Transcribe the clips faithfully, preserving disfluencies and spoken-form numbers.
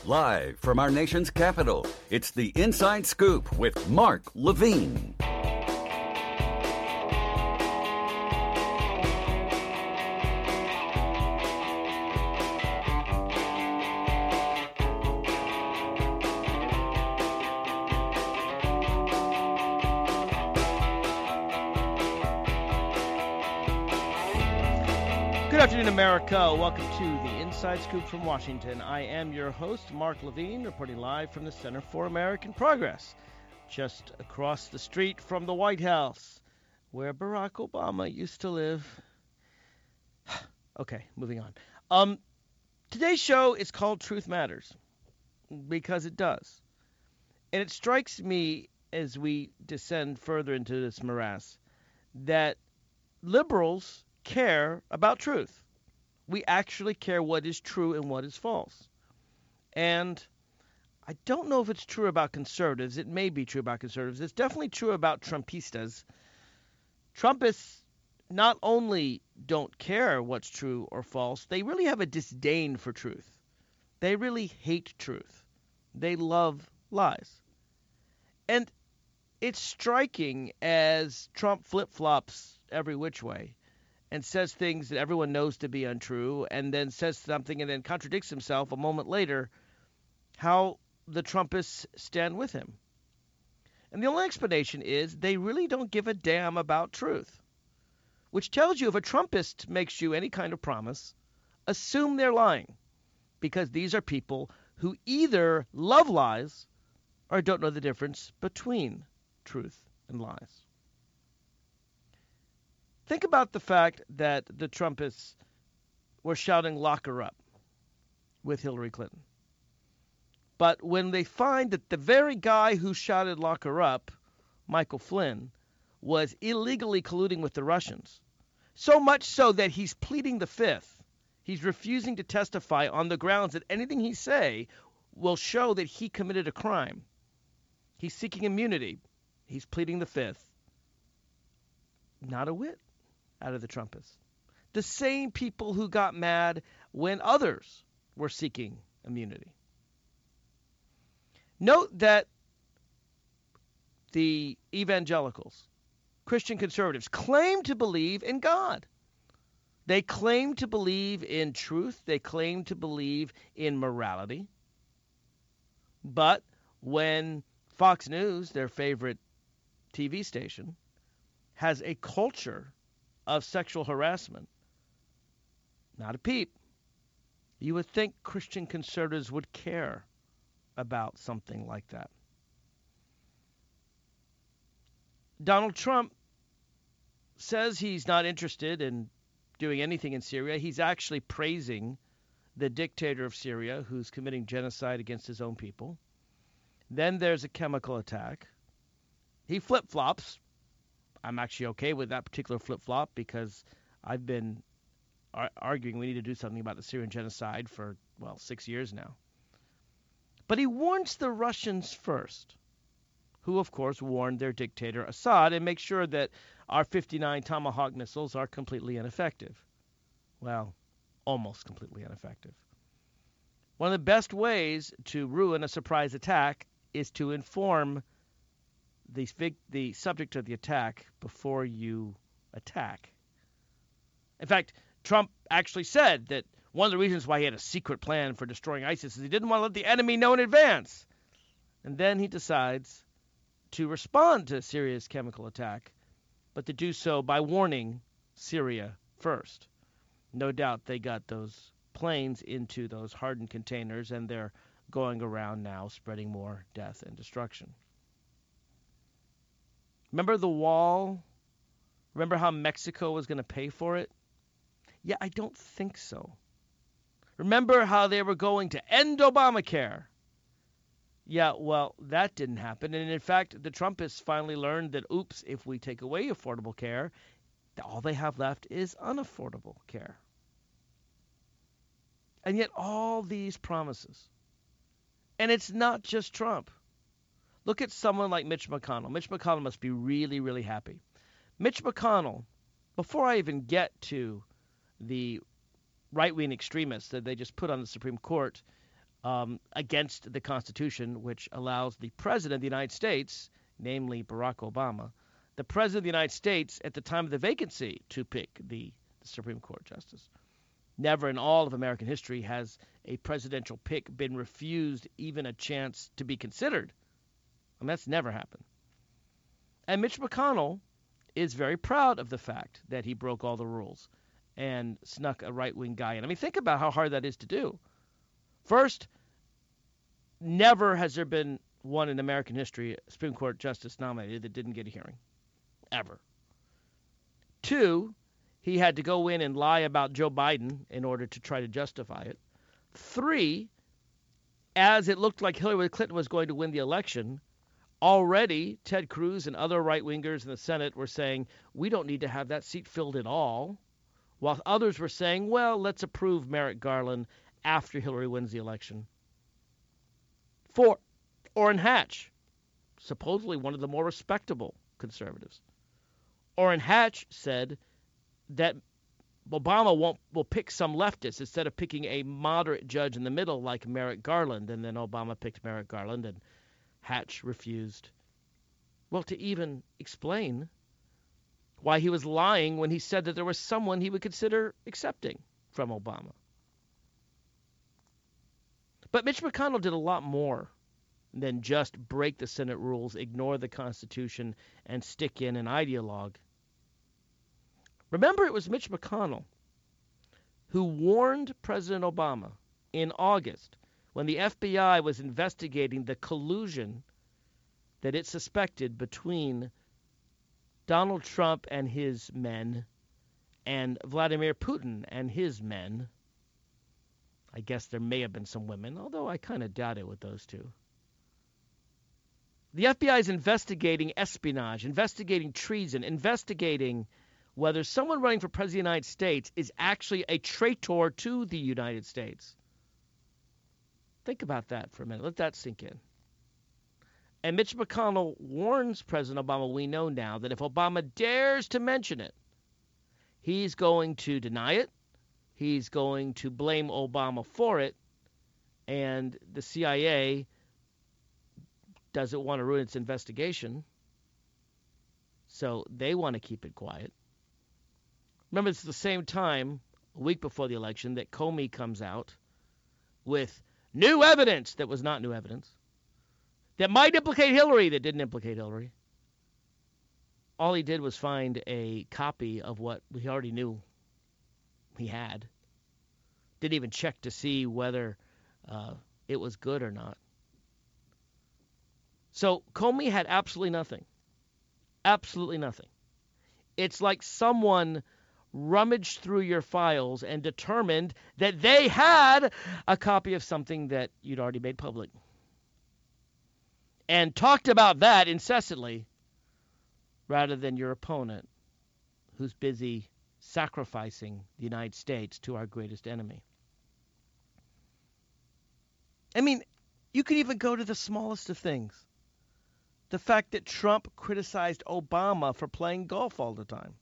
Live from our nation's capital, it's the Inside Scoop with Mark Levine. Good afternoon, America. Welcome to the Inside Scoop from Washington. I am your host, Mark Levine, reporting live from the Center for American Progress, just across the street from the White House, where Barack Obama used to live. Okay, moving on. Um, today's show is called Truth Matters, because it does. And it strikes me as we descend further into this morass that liberals care about truth. We actually care what is true and what is false. And I don't know if it's true about conservatives. It may be true about conservatives. It's definitely true about Trumpistas. Trumpists not only don't care what's true or false, they really have a disdain for truth. They really hate truth. They love lies. And it's striking as Trump flip-flops every which way and says things that everyone knows to be untrue, and then says something and then contradicts himself a moment later, how the Trumpists stand with him. And the only explanation is they really don't give a damn about truth, which tells you if a Trumpist makes you any kind of promise, assume they're lying, because these are people who either love lies or don't know the difference between truth and lies. Think about the fact that the Trumpists were shouting, "Lock her up," with Hillary Clinton. But when they find that the very guy who shouted "Lock her up," Michael Flynn, was illegally colluding with the Russians, so much so that he's pleading the fifth, he's refusing to testify on the grounds that anything he say will show that he committed a crime. He's seeking immunity. He's pleading the fifth. Not a whit out of the Trumpists. The same people who got mad when others were seeking immunity. Note that the evangelicals, Christian conservatives, claim to believe in God. They claim to believe in truth. They claim to believe in morality. But when Fox News, their favorite T V station, has a culture of sexual harassment, not a peep. You would think Christian conservatives would care about something like that. Donald Trump says he's not interested in doing anything in Syria. He's actually praising the dictator of Syria who's committing genocide against his own people. Then there's a chemical attack. He flip-flops. I'm actually okay with that particular flip-flop because I've been ar- arguing we need to do something about the Syrian genocide for, well, six years now. But he warns the Russians first, who, of course, warned their dictator Assad and make sure that our fifty-nine Tomahawk missiles are completely ineffective. Well, almost completely ineffective. One of the best ways to ruin a surprise attack is to inform the, the subject of the attack before you attack. In fact, Trump actually said that one of the reasons why he had a secret plan for destroying ISIS is he didn't want to let the enemy know in advance. And then he decides to respond to Syria's chemical attack, but to do so by warning Syria first. No doubt they got those planes into those hardened containers, and they're going around now spreading more death and destruction. Remember the wall? Remember how Mexico was going to pay for it? Yeah, I don't think so. Remember how they were going to end Obamacare? Yeah, well, that didn't happen. And in fact, the Trumpists finally learned that, oops, if we take away affordable care, all they have left is unaffordable care. And yet all these promises. And it's not just Trump. Look at someone like Mitch McConnell. Mitch McConnell must be really, really happy. Mitch McConnell, before I even get to the right-wing extremists that they just put on the Supreme Court, um, against the Constitution, which allows the President of the United States, namely Barack Obama, the President of the United States at the time of the vacancy to pick the, the Supreme Court justice. Never in all of American history has a presidential pick been refused even a chance to be considered. I mean, that's never happened. And Mitch McConnell is very proud of the fact that he broke all the rules and snuck a right-wing guy in. I mean, think about how hard that is to do. First, never has there been one in American history, a Supreme Court justice nominated, that didn't get a hearing. Ever. Two, he had to go in and lie about Joe Biden in order to try to justify it. Three, as it looked like Hillary Clinton was going to win the election, already Ted Cruz and other right-wingers in the Senate were saying, we don't need to have that seat filled at all, while others were saying, well, let's approve Merrick Garland after Hillary wins the election. Four, Orrin Hatch, supposedly one of the more respectable conservatives. Orrin Hatch said that Obama won't will pick some leftists instead of picking a moderate judge in the middle like Merrick Garland. And then Obama picked Merrick Garland, and Hatch refused, well, to even explain why he was lying when he said that there was someone he would consider accepting from Obama. But Mitch McConnell did a lot more than just break the Senate rules, ignore the Constitution, and stick in an ideologue. Remember, it was Mitch McConnell who warned President Obama in August when the F B I was investigating the collusion that it suspected between Donald Trump and his men and Vladimir Putin and his men. I guess there may have been some women, although I kind of doubt it with those two. The F B I is investigating espionage, investigating treason, investigating whether someone running for president of the United States is actually a traitor to the United States. Think about that for a minute. Let that sink in. And Mitch McConnell warns President Obama, we know now, that if Obama dares to mention it, he's going to deny it, he's going to blame Obama for it, and the C I A doesn't want to ruin its investigation, so they want to keep it quiet. Remember, it's the same time, a week before the election, that Comey comes out with new evidence that was not new evidence, that might implicate Hillary, that didn't implicate Hillary. All he did was find a copy of what we already knew he had. Didn't even check to see whether uh, it was good or not. So Comey had absolutely nothing. Absolutely nothing. It's like someone rummaged through your files and determined that they had a copy of something that you'd already made public. And talked about that incessantly rather than your opponent who's busy sacrificing the United States to our greatest enemy. I mean, you could even go to the smallest of things. The fact that Trump criticized Obama for playing golf all the time.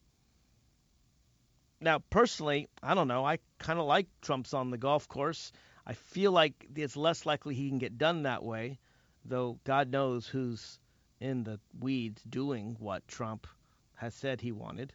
Now, personally, I don't know. I kind of like Trump's on the golf course. I feel like it's less likely he can get done that way, though God knows who's in the weeds doing what Trump has said he wanted.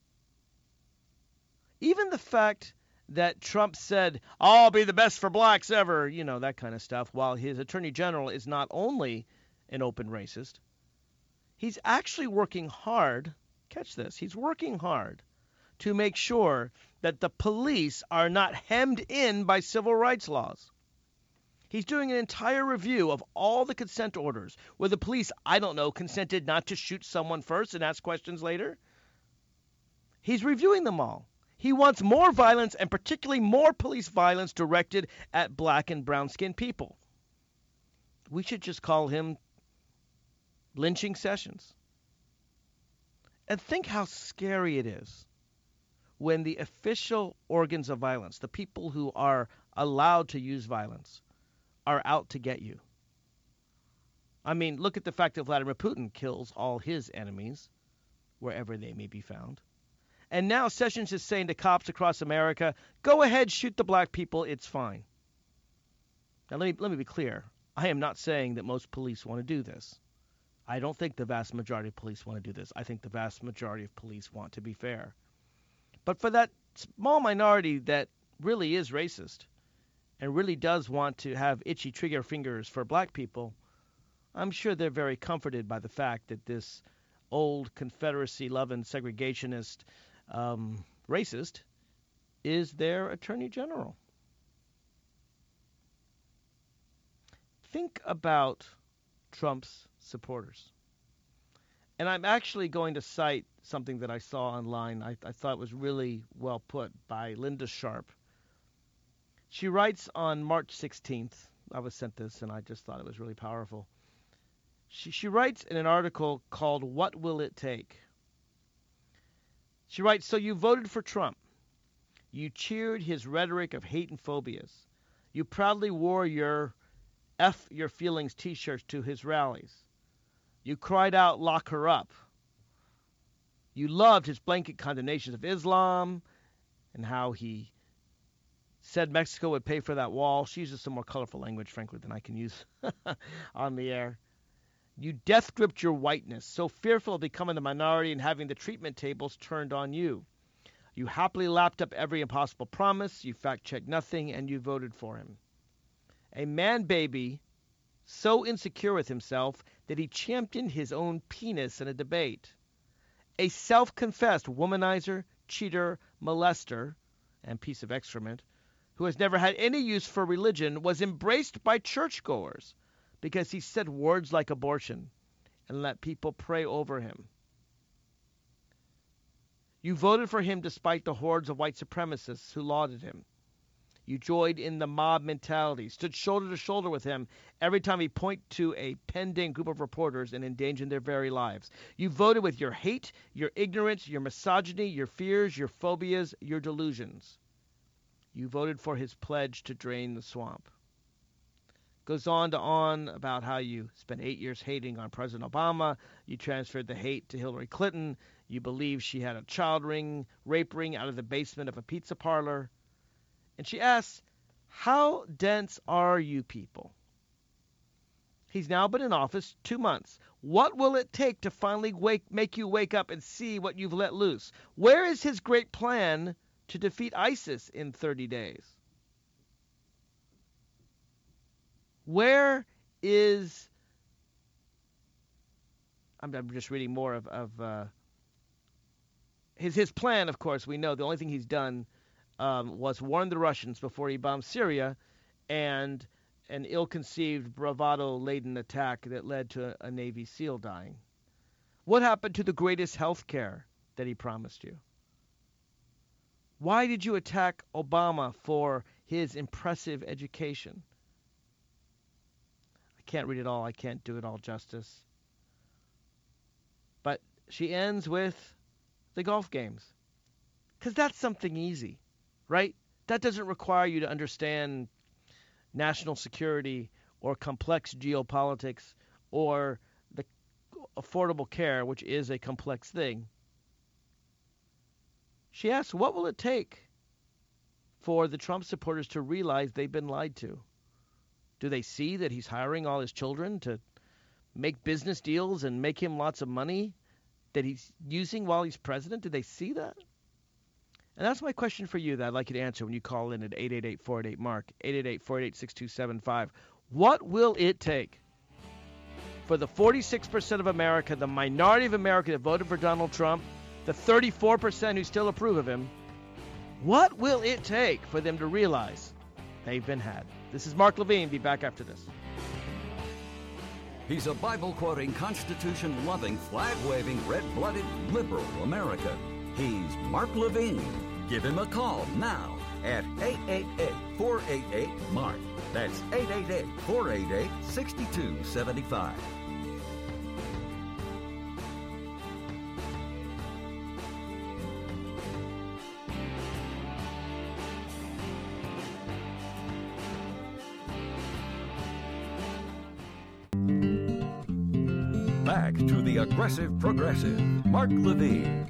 Even the fact that Trump said, I'll be the best for blacks ever, you know, that kind of stuff, while his attorney general is not only an open racist, he's actually working hard, catch this, he's working hard to make sure that the police are not hemmed in by civil rights laws. He's doing an entire review of all the consent orders where the police, I don't know, consented not to shoot someone first and ask questions later. He's reviewing them all. He wants more violence, and particularly more police violence directed at black and brown-skinned people. We should just call him lynching Sessions. And think how scary it is when the official organs of violence, the people who are allowed to use violence, are out to get you. I mean, look at the fact that Vladimir Putin kills all his enemies, wherever they may be found. And now Sessions is saying to cops across America, go ahead, shoot the black people, it's fine. Now, let me, let me be clear. I am not saying that most police want to do this. I don't think the vast majority of police want to do this. I think the vast majority of police want to be fair. But for that small minority that really is racist and really does want to have itchy trigger fingers for black people, I'm sure they're very comforted by the fact that this old Confederacy-loving segregationist um, racist is their attorney general. Think about Trump's supporters. And I'm actually going to cite something that I saw online I, I thought was really well put by Linda Sharp. She writes on March sixteenth. I was sent this, and I just thought it was really powerful. She, she writes in an article called What Will It Take? She writes, so you voted for Trump. You cheered his rhetoric of hate and phobias. You proudly wore your F your feelings t-shirts to his rallies. You cried out, lock her up. You loved his blanket condemnations of Islam and how he said Mexico would pay for that wall. She uses some more colorful language, frankly, than I can use on the air. You death-gripped your whiteness, so fearful of becoming the minority and having the treatment tables turned on you. You happily lapped up every impossible promise, you fact-checked nothing, and you voted for him. A man-baby so insecure with himself that he championed his own penis in a debate. A self-confessed womanizer, cheater, molester, and piece of excrement, who has never had any use for religion, was embraced by churchgoers because he said words like abortion and let people pray over him. You voted for him despite the hordes of white supremacists who lauded him. You joined in the mob mentality, stood shoulder to shoulder with him every time he pointed to a pending group of reporters and endangered their very lives. You voted with your hate, your ignorance, your misogyny, your fears, your phobias, your delusions. You voted for his pledge to drain the swamp. Goes on to on about how you spent eight years hating on President Obama. You transferred the hate to Hillary Clinton. You believe she had a child ring, rape ring out of the basement of a pizza parlor. And she asks, how dense are you people? He's now been in office two months. What will it take to finally wake, make you wake up and see what you've let loose? Where is his great plan to defeat ISIS in thirty days? Where is... I'm, I'm just reading more of, of uh, his, his plan, of course, we know. The only thing he's done Um, was warn the Russians before he bombed Syria, and an ill-conceived, bravado-laden attack that led to a, a Navy SEAL dying. What happened to the greatest health care that he promised you? Why did you attack Obama for his impressive education? I can't read it all. I can't do it all justice. But she ends with the golf games, because that's something easy. Right? That doesn't require you to understand national security or complex geopolitics or the affordable care, which is a complex thing. She asks, what will it take for the Trump supporters to realize they've been lied to? Do they see that he's hiring all his children to make business deals and make him lots of money that he's using while he's president? Do they see that? And that's my question for you that I'd like you to answer when you call in at eight eight eight, four eight eight, MARK, eight eight eight, four eight eight, six two seven five. What will it take for the forty-six percent of America, the minority of America that voted for Donald Trump, the thirty-four percent who still approve of him, what will it take for them to realize they've been had? This is Mark Levine. Be back after this. He's a Bible-quoting, Constitution-loving, flag-waving, red-blooded, liberal American. He's Mark Levine. Give him a call now at eight eight eight, four eight eight, MARK. That's eight eight eight, four eight eight, six two seven five. Back to the aggressive progressive, Mark Levine.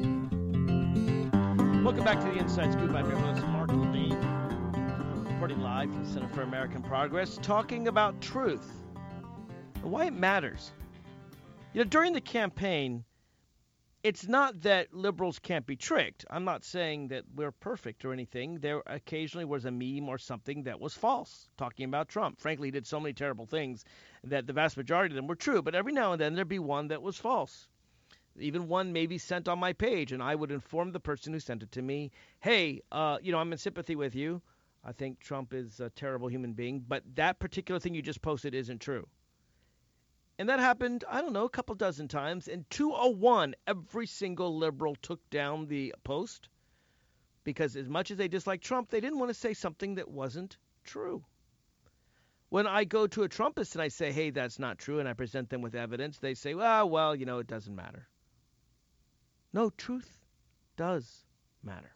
Welcome back to the Inside Scoop. I'm your host, Mark Levine, reporting live live from the Center for American Progress, talking about truth and why it matters. You know, during the campaign, it's not that liberals can't be tricked. I'm not saying that we're perfect or anything. There occasionally was a meme or something that was false, talking about Trump. Frankly, he did so many terrible things that the vast majority of them were true, but every now and then there'd be one that was false. Even one maybe sent on my page, and I would inform the person who sent it to me, hey, uh, you know, I'm in sympathy with you. I think Trump is a terrible human being, but that particular thing you just posted isn't true. And that happened, I don't know, a couple dozen times. In two oh one, every single liberal took down the post because as much as they disliked Trump, they didn't want to say something that wasn't true. When I go to a Trumpist and I say, hey, that's not true, and I present them with evidence, they say, well, well, you know, it doesn't matter. No, truth does matter.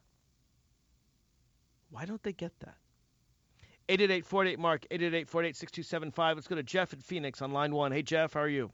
Why don't they get that? eight eight eight, four eight eight, MARK, eight eight eight, four eight eight, six two seven five. Let's go to Jeff in Phoenix on line one. Hey, Jeff, how are you?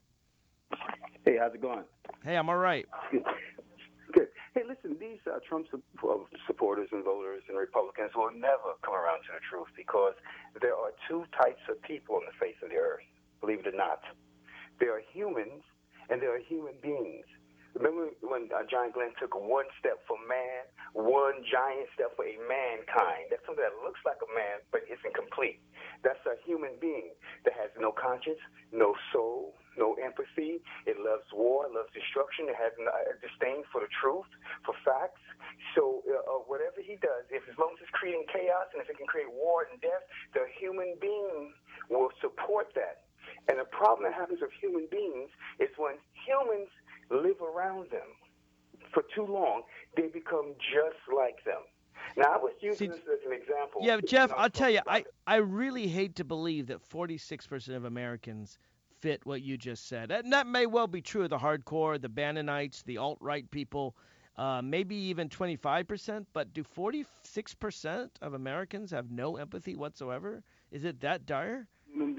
Hey, how's it going? Hey, I'm all right. Good. Good. Hey, listen, these uh, Trump su- supporters and voters and Republicans will never come around to the truth because there are two types of people on the face of the earth, believe it or not. There are humans and there are human beings. Remember when uh, John Glenn took one step for man, one giant step for a mankind? That's something that looks like a man, but isn't complete. That's a human being that has no conscience, no soul, no empathy. It loves war, loves destruction. It has a disdain for the truth, for facts. So uh, whatever he does, if as long as it's creating chaos and if it can create war and death, the human being will support that. And the problem that happens with human beings is when humans live around them for too long, they become just like them. Now, I was using See, this as an example. Yeah, Jeff, I'll tell you, I, I really hate to believe that forty-six percent of Americans fit what you just said. And that may well be true of the hardcore, the Bannonites, the alt-right people, uh, maybe even twenty-five percent. But do forty-six percent of Americans have no empathy whatsoever? Is it that dire?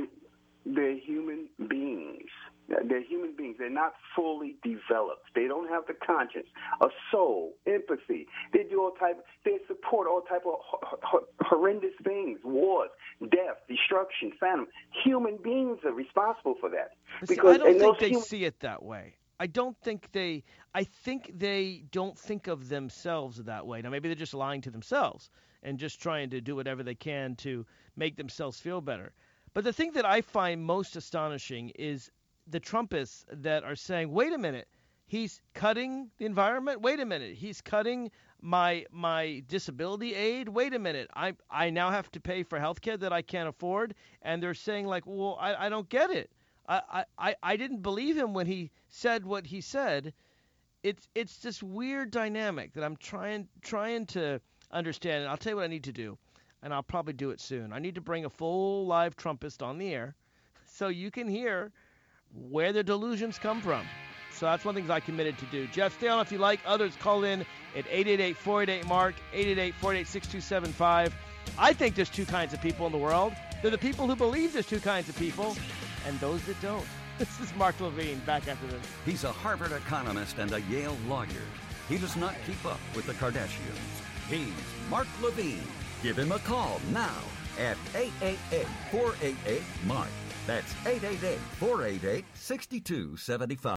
They're human beings. They're human beings. They're not fully developed. They don't have the conscience, a soul, empathy. They do all type. They support all type of horrendous things: wars, death, destruction, famine. Human beings are responsible for that. See, because I don't think they human- see it that way. I don't think they. I think they don't think of themselves that way. Now, maybe they're just lying to themselves and just trying to do whatever they can to make themselves feel better. But the thing that I find most astonishing is the Trumpists that are saying, wait a minute, he's cutting the environment. Wait a minute, he's cutting my my disability aid. Wait a minute, I I now have to pay for health care that I can't afford. And they're saying like, well, I, I don't get it. I, I, I didn't believe him when he said what he said. It's it's this weird dynamic that I'm trying trying to understand. And I'll tell you what I need to do, and I'll probably do it soon. I need to bring a full live Trumpist on the air so you can hear where their delusions come from. So that's one of the things I committed to do. Jeff, stay on if you like. Others call in at eight eight eight, four eight eight, MARK, eight eight eight, four eight eight, six two seven five. I think there's two kinds of people in the world. They're the people who believe there's two kinds of people and those that don't. This is Mark Levine, back after this. He's a Harvard economist and a Yale lawyer. He does not keep up with the Kardashians. He's Mark Levine. Give him a call now at eight eight eight, four eight eight, MARK. That's eight eight eight, four eight eight, six two seven five.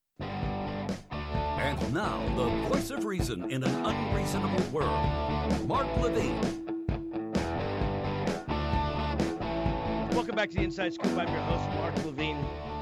And now, the voice of reason in an unreasonable world, Mark Levine. Welcome back to the Inside Scoop. I'm your host, Mark Levine.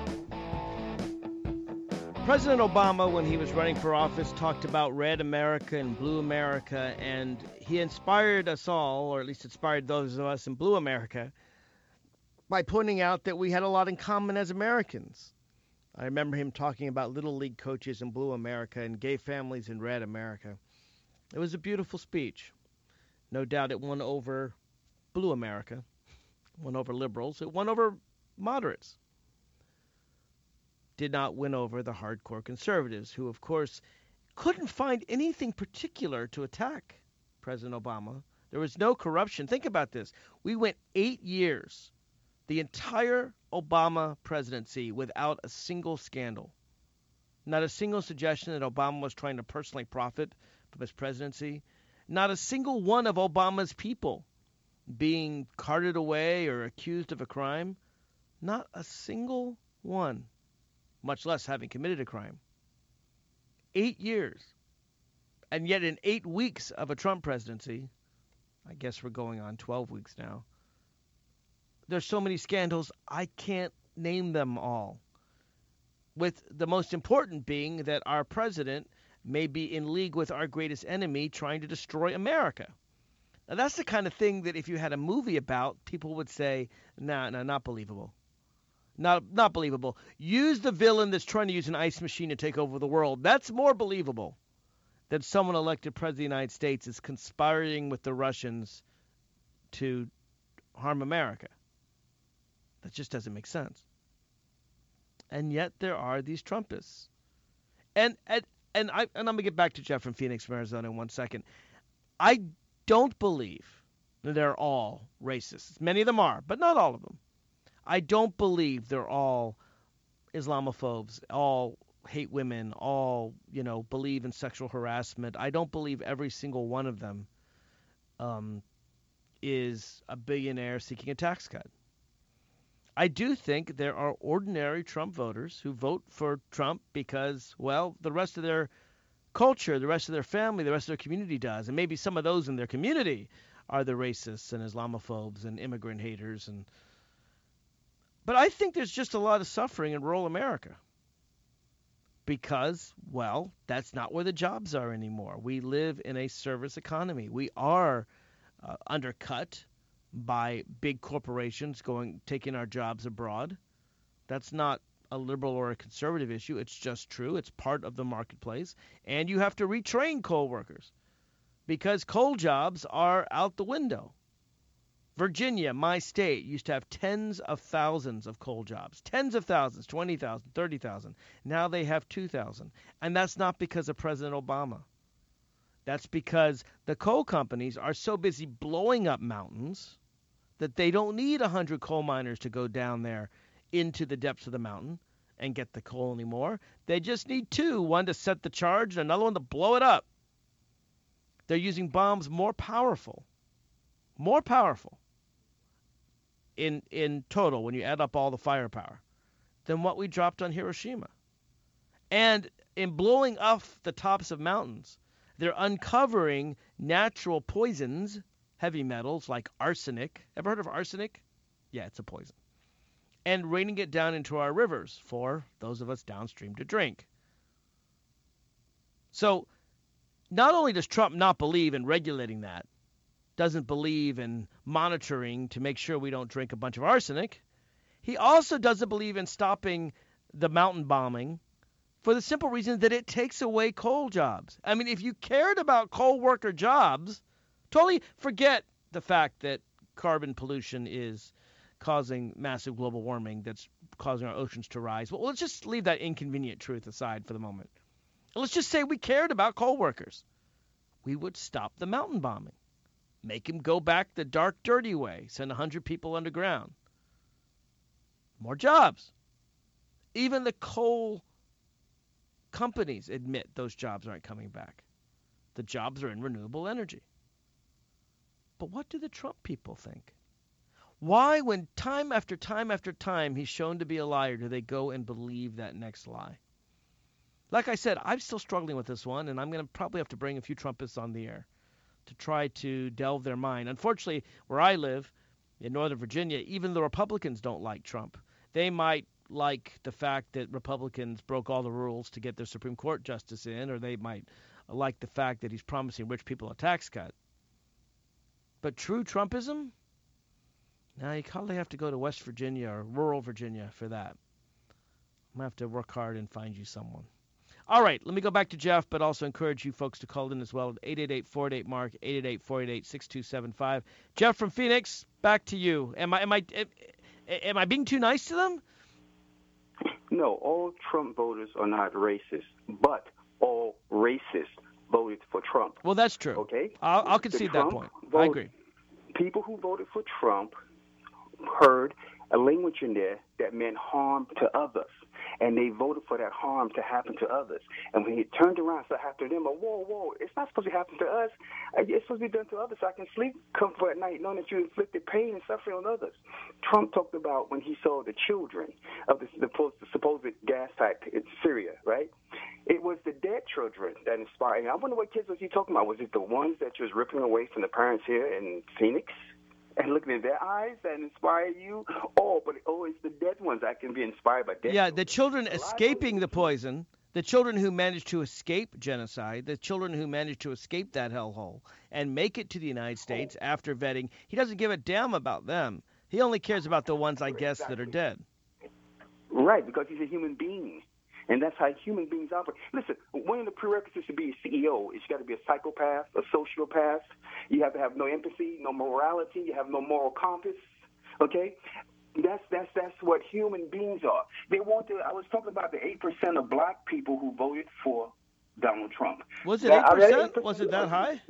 President Obama, when he was running for office, talked about red America and blue America, and he inspired us all, or at least inspired those of us in blue America, by pointing out that we had a lot in common as Americans. I remember him talking about Little League coaches in blue America and gay families in red America. It was a beautiful speech. No doubt it won over blue America, won over liberals, it won over moderates. Did not win over the hardcore conservatives, who, of course, couldn't find anything particular to attack President Obama. There was no corruption. Think about this. We went eight years, the entire Obama presidency, without a single scandal. Not a single suggestion that Obama was trying to personally profit from his presidency. Not a single one of Obama's people being carted away or accused of a crime? Not a single one, much less having committed a crime. Eight years. And yet in eight weeks of a Trump presidency, I guess we're going on twelve weeks now, there's so many scandals, I can't name them all. With the most important being that our president may be in league with our greatest enemy trying to destroy America. Now, that's the kind of thing that if you had a movie about, people would say, nah, nah, not believable. Not, not believable. Use the villain that's trying to use an ice machine to take over the world. That's more believable than someone elected president of the United States is conspiring with the Russians to harm America. That just doesn't make sense. And yet there are these Trumpists. And and and, I, and I'm going to get back to Jeff from Phoenix, Arizona in one second. I don't believe that they're all racists. Many of them are, but not all of them. I don't believe they're all Islamophobes, all hate women, all, you know, believe in sexual harassment. I don't believe every single one of them um, is a billionaire seeking a tax cut. I do think there are ordinary Trump voters who vote for Trump because, well, the rest of their culture, the rest of their family, the rest of their community does. And maybe some of those in their community are the racists and Islamophobes and immigrant haters. And But I think there's just a lot of suffering in rural America because, well, that's not where the jobs are anymore. We live in a service economy. We are uh, undercut by big corporations going taking our jobs abroad. That's not a liberal or a conservative issue. It's just true. It's part of the marketplace. And you have to retrain coal workers because coal jobs are out the window. Virginia, my state, used to have tens of thousands of coal jobs. Tens of thousands, twenty thousand, thirty thousand. Now they have two thousand. And that's not because of President Obama. That's because the coal companies are so busy blowing up mountains that they don't need one hundred coal miners to go down there into the depths of the mountain and get the coal anymore. They just need two, one to set the charge and another one to blow it up. They're using bombs more powerful, more powerful in in total when you add up all the firepower than what we dropped on Hiroshima. And in blowing off the tops of mountains, they're uncovering natural poisons, heavy metals like arsenic. Ever heard of arsenic? Yeah, it's a poison. And raining it down into our rivers for those of us downstream to drink. So not only does Trump not believe in regulating that, doesn't believe in monitoring to make sure we don't drink a bunch of arsenic, he also doesn't believe in stopping the mountain bombing for the simple reason that it takes away coal jobs. I mean, if you cared about coal worker jobs, totally forget the fact that carbon pollution is causing massive global warming that's causing our oceans to rise. Well, let's just leave that inconvenient truth aside for the moment. Let's just say we cared about coal workers. We would stop the mountain bombing. Make them go back the dark, dirty way. Send one hundred people underground. More jobs. Even the coal companies admit those jobs aren't coming back. The jobs are in renewable energy. But what do the Trump people think? Why, when time after time after time he's shown to be a liar, do they go and believe that next lie? Like I said, I'm still struggling with this one, and I'm going to probably have to bring a few Trumpists on the air to try to delve their mind. Unfortunately, where I live, in Northern Virginia, even the Republicans don't like Trump. They might like the fact that Republicans broke all the rules to get their Supreme Court justice in, or they might like the fact that he's promising rich people a tax cut. But true Trumpism? Now, you probably have to go to West Virginia or rural Virginia for that. I'm going to have to work hard and find you someone. All right, let me go back to Jeff, but also encourage you folks to call in as well at eight eight eight, four eight eight, MARK, eight eight eight, four eight eight, six two seven five. Jeff from Phoenix, back to you. Am I am I am I being too nice to them? No, all Trump voters are not racist, but all racists voted for Trump. Well, that's true. Okay, I'll, I'll concede that point. Vote, I agree. People who voted for Trump heard a language in there that meant harm to others. And they voted for that harm to happen to others. And when he turned around and said after them, whoa, whoa, it's not supposed to happen to us. It's supposed to be done to others so I can sleep comfort at night knowing that you inflicted pain and suffering on others. Trump talked about when he saw the children of the, the supposed gas factory in Syria, right? It was the dead children that inspired him. I wonder what kids was he talking about. Was it the ones that you was ripping away from the parents here in Phoenix? And looking in their eyes that inspire you? Oh, but oh, it's the dead ones that can be inspired by dead. Yeah, the children escaping the poison, the children who managed to escape genocide, the children who managed to escape that hellhole and make it to the United States oh. after vetting. He doesn't give a damn about them. He only cares about the ones, I guess, exactly. that are dead. Right, because he's a human being. And that's how human beings operate. Listen, one of the prerequisites to be a C E O is you got to be a psychopath, a sociopath. You have to have no empathy, no morality. You have no moral compass. Okay, that's that's that's what human beings are. They want to. I was talking about the eight percent of black people who voted for Donald Trump. Was it eight percent? Was it that high?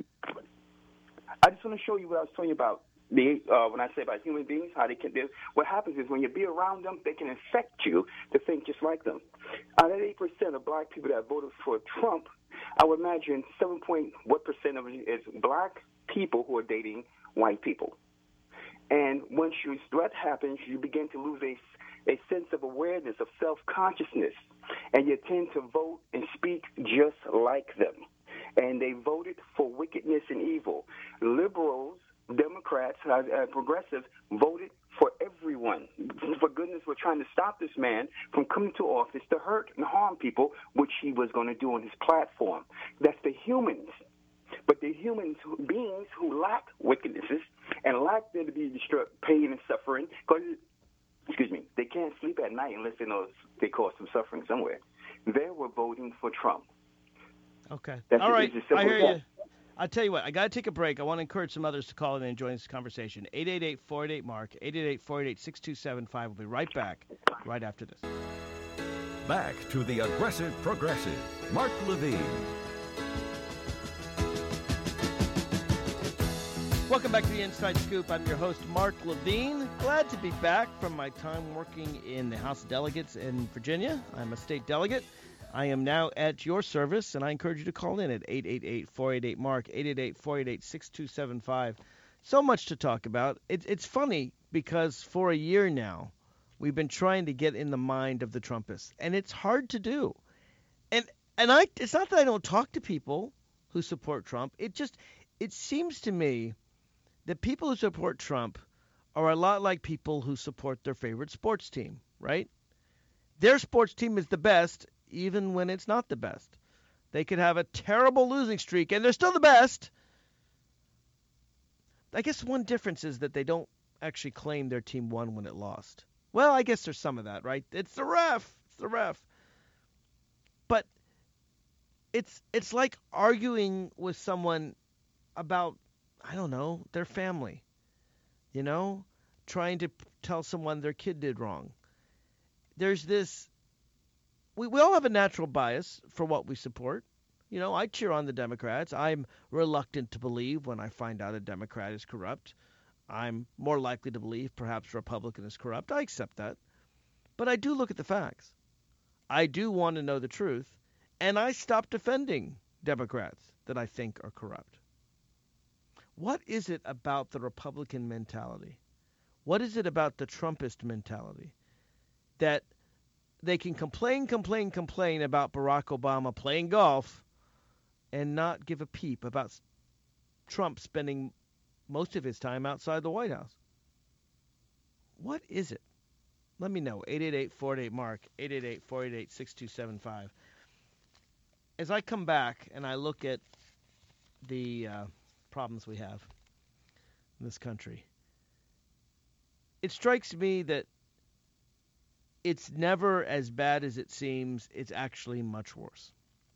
I just want to show you what I was telling you about. The, uh, when I say about human beings, how they can do, what happens is when you be around them, they can infect you to think just like them. Out of eight percent of black people that voted for Trump, I would imagine seven point what percent of it is black people who are dating white people. And once you, that happens, you begin to lose a, a sense of awareness, of self-consciousness, and you tend to vote and speak just like them. And they voted for wickedness and evil. Liberals, Democrats, uh, uh, progressives voted for everyone. For goodness, we're trying to stop this man from coming to office to hurt and harm people, which he was going to do on his platform. That's the humans. But the humans, beings who lack wickednesses and lack there to be destroyed, pain and suffering, because, excuse me, they can't sleep at night unless they know they caused some suffering somewhere. They were voting for Trump. Okay. That's All right. I hear that. you. I'll tell you what, I got to take a break. I want to encourage some others to call in and join this conversation. eight eight eight, four eight eight, M A R K, eight eight eight, four eight eight, six two seven five. We'll be right back, right after this. Back to the Aggressive Progressive, Mark Levine. Welcome back to the Inside Scoop. I'm your host, Mark Levine. Glad to be back from my time working in the House of Delegates in Virginia. I'm a state delegate. I am now at your service, and I encourage you to call in at eight eight eight, four eight eight, M A R K, eight eight eight, four eight eight, six two seven five. So much to talk about. It, it's funny because for a year now, we've been trying to get in the mind of the Trumpists, and it's hard to do. And and I, it's not that I don't talk to people who support Trump. It just, it seems to me that people who support Trump are a lot like people who support their favorite sports team, right? Their sports team is the best, even when it's not the best. They could have a terrible losing streak, and they're still the best. I guess one difference is that they don't actually claim their team won when it lost. Well, I guess there's some of that, right? It's the ref. It's the ref. But it's it's like arguing with someone about, I don't know, their family. You know? Trying to tell someone their kid did wrong. There's this... We, we all have a natural bias for what we support. You know, I cheer on the Democrats. I'm reluctant to believe when I find out a Democrat is corrupt. I'm more likely to believe perhaps a Republican is corrupt. I accept that. But I do look at the facts. I do want to know the truth. And I stop defending Democrats that I think are corrupt. What is it about the Republican mentality? What is it about the Trumpist mentality that they can complain, complain, complain about Barack Obama playing golf and not give a peep about Trump spending most of his time outside the White House? What is it? Let me know. eight eight eight, four eight eight, M A R K, eight eight eight, four eight eight, six two seven five. As I come back and I look at the uh, problems we have in this country, it strikes me that it's never as bad as it seems. It's actually much worse.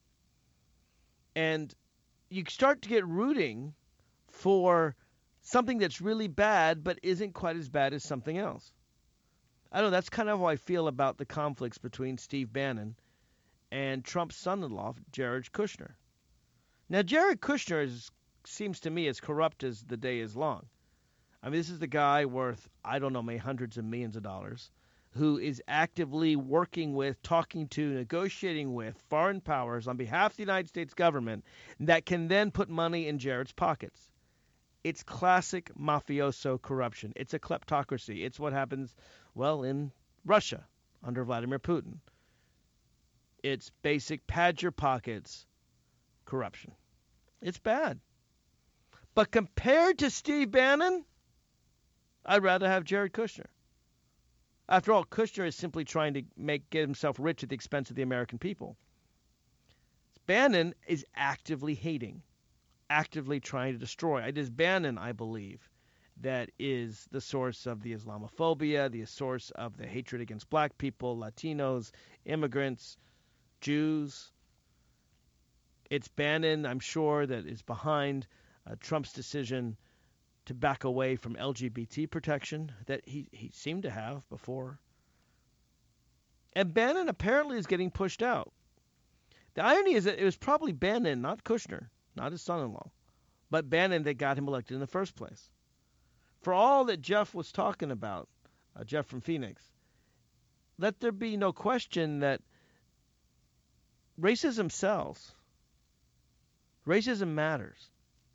And you start to get rooting for something that's really bad but isn't quite as bad as something else. I don't know, that's kind of how I feel about the conflicts between Steve Bannon and Trump's son-in-law, Jared Kushner. Now, Jared Kushner is, seems to me as corrupt as the day is long. I mean, this is the guy worth, I don't know, maybe hundreds of millions of dollars, who is actively working with, talking to, negotiating with foreign powers on behalf of the United States government that can then put money in Jared's pockets. It's classic mafioso corruption. It's a kleptocracy. It's what happens, well, in Russia under Vladimir Putin. It's basic pad your pockets corruption. It's bad. But compared to Steve Bannon, I'd rather have Jared Kushner. After all, Kushner is simply trying to make get himself rich at the expense of the American people. Bannon is actively hating, actively trying to destroy. It is Bannon, I believe, that is the source of the Islamophobia, the source of the hatred against black people, Latinos, immigrants, Jews. It's Bannon, I'm sure, that is behind uh, Trump's decision to back away from L G B T protection that he, he seemed to have before. And Bannon apparently is getting pushed out. The irony is that it was probably Bannon, not Kushner, not his son-in-law, but Bannon that got him elected in the first place. For all that Jeff was talking about, uh, Jeff from Phoenix, let there be no question that racism sells. Racism matters.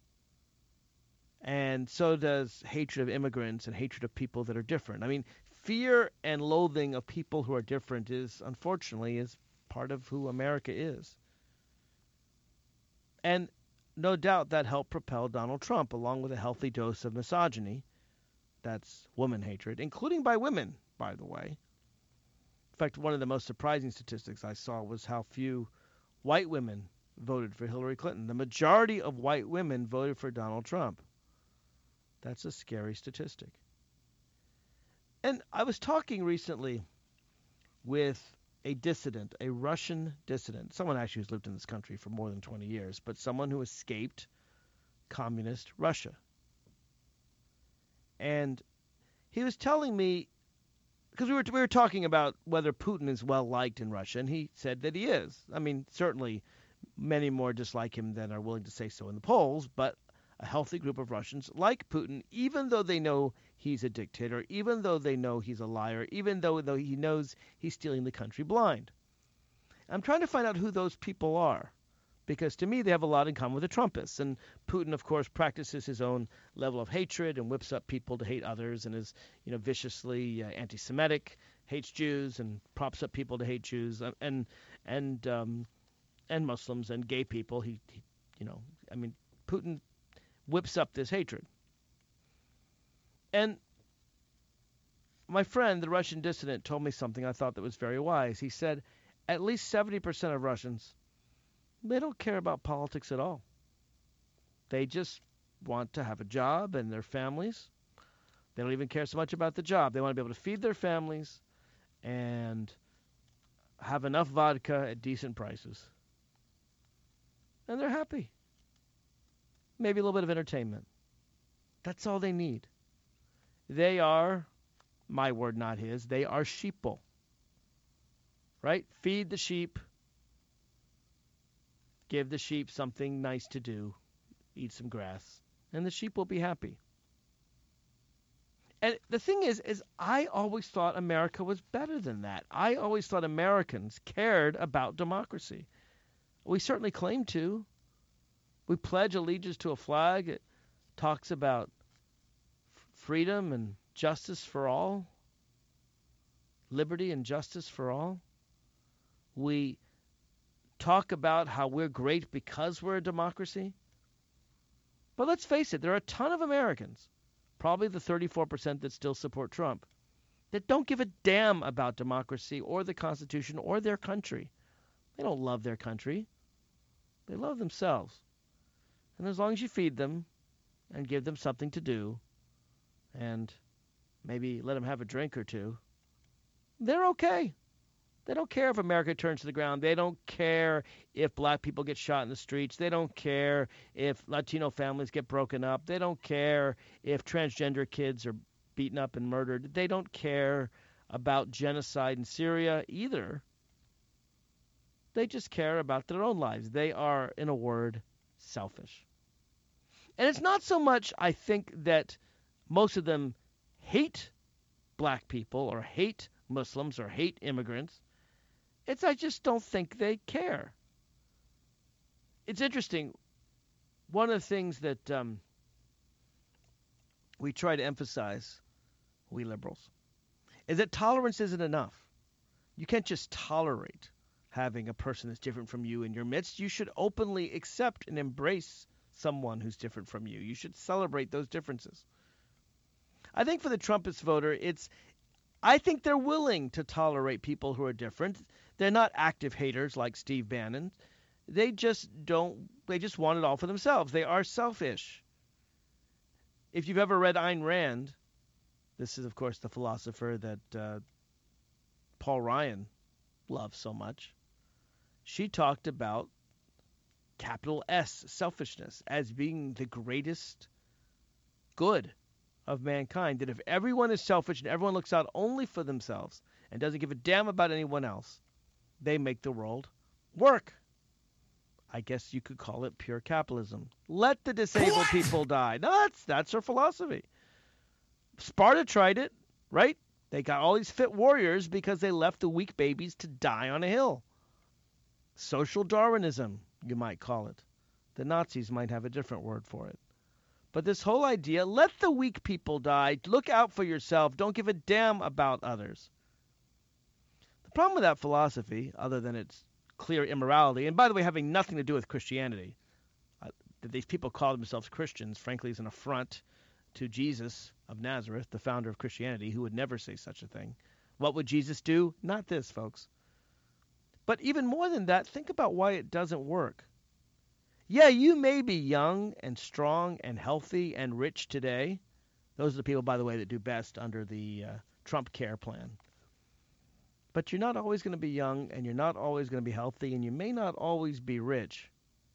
And so does hatred of immigrants and hatred of people that are different. I mean, fear and loathing of people who are different is, unfortunately, is part of who America is. And no doubt that helped propel Donald Trump, along with a healthy dose of misogyny. That's woman hatred, including by women, by the way. In fact, one of the most surprising statistics I saw was how few white women voted for Hillary Clinton. The majority of white women voted for Donald Trump. That's a scary statistic. And I was talking recently with a dissident, a Russian dissident, someone actually who's lived in this country for more than twenty years, but someone who escaped communist Russia. And he was telling me, because we were we were talking about whether Putin is well liked in Russia, and he said that he is. I mean, certainly many more dislike him than are willing to say so in the polls, but a healthy group of Russians like Putin, even though they know he's a dictator, even though they know he's a liar, even though, though he knows he's stealing the country blind. I'm trying to find out who those people are, because to me they have a lot in common with the Trumpists. And Putin, of course, practices his own level of hatred and whips up people to hate others and is, you know, viciously uh, anti-Semitic, hates Jews and props up people to hate Jews and and and, um, and Muslims and gay people. He, he, you know, I mean, Putin whips up this hatred. And my friend, the Russian dissident, told me something I thought that was very wise. He said, at least seventy percent of Russians, they don't care about politics at all. They just want to have a job and their families. They don't even care so much about the job. They want to be able to feed their families and have enough vodka at decent prices. And they're happy. Maybe a little bit of entertainment. That's all they need. They are, my word, not his, they are sheeple. Right? Feed the sheep. Give the sheep something nice to do. Eat some grass. And the sheep will be happy. And the thing is, is I always thought America was better than that. I always thought Americans cared about democracy. We certainly claim to. We pledge allegiance to a flag that talks about f- freedom and justice for all, liberty and justice for all. We talk about how we're great because we're a democracy. But let's face it, there are a ton of Americans, probably the thirty-four percent that still support Trump, that don't give a damn about democracy or the Constitution or their country. They don't love their country. They love themselves. And as long as you feed them and give them something to do and maybe let them have a drink or two, they're okay. They don't care if America turns to the ground. They don't care if black people get shot in the streets. They don't care if Latino families get broken up. They don't care if transgender kids are beaten up and murdered. They don't care about genocide in Syria either. They just care about their own lives. They are, in a word, selfish. And it's not so much, I think, that Most of them hate black people or hate Muslims or hate immigrants. It's I just don't think they care. It's interesting. One of the things that um, we try to emphasize, we liberals, is that tolerance isn't enough. You can't just tolerate having a person that's different from you in your midst. You should openly accept and embrace someone who's different from you. You should celebrate those differences. I think for the Trumpist voter, it's I think they're willing to tolerate people who are different. They're not active haters like Steve Bannon. They just don't, they just want it all for themselves. They are selfish. If you've ever read Ayn Rand, this is, of course, the philosopher that uh, Paul Ryan loves so much. She talked about capital S, selfishness, as being the greatest good of mankind, that if everyone is selfish and everyone looks out only for themselves and doesn't give a damn about anyone else, they make the world work. I guess you could call it pure capitalism. Let the disabled what? people die. No, that's that's her philosophy. Sparta tried it, right? They got all these fit warriors because they left the weak babies to die on a hill. Social Darwinism, you might call it. The Nazis might have a different word for it. But this whole idea, let the weak people die, look out for yourself, don't give a damn about others. The problem with that philosophy, other than its clear immorality, and by the way, having nothing to do with Christianity, uh, that these people call themselves Christians, frankly, is an affront to Jesus of Nazareth, the founder of Christianity, who would never say such a thing. What would Jesus do? Not this, folks. But even more than that, think about why it doesn't work. Yeah, you may be young and strong and healthy and rich today. Those are the people, by the way, that do best under the uh, Trump Care plan. But you're not always going to be young, and you're not always going to be healthy, and you may not always be rich.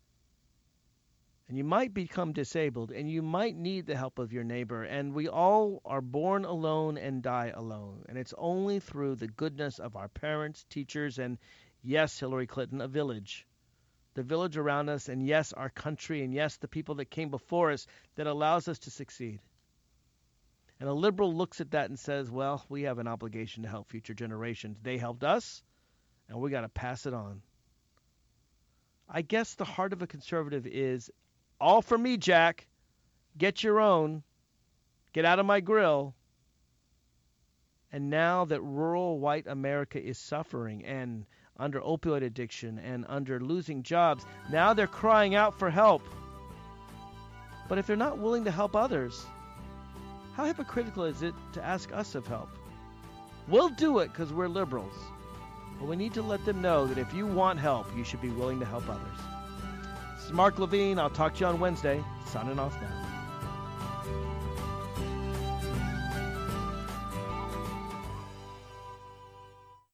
And you might become disabled, and you might need the help of your neighbor. And we all are born alone and die alone. And it's only through the goodness of our parents, teachers, and, yes, Hillary Clinton, a village. The village around us, and yes, our country, and yes, the people that came before us, that allows us to succeed. And a liberal looks at that and says, well, we have an obligation to help future generations. They helped us, and we got to pass it on. I guess the heart of a conservative is, all for me, Jack. Get your own. Get out of my grill. And now that rural white America is suffering and under opioid addiction and under losing jobs, now they're crying out for help. But if they're not willing to help others, how hypocritical is it to ask us of help? We'll do it because we're liberals. But we need to let them know that if you want help, you should be willing to help others. This is Mark Levine. I'll talk to you on Wednesday. Signing off now.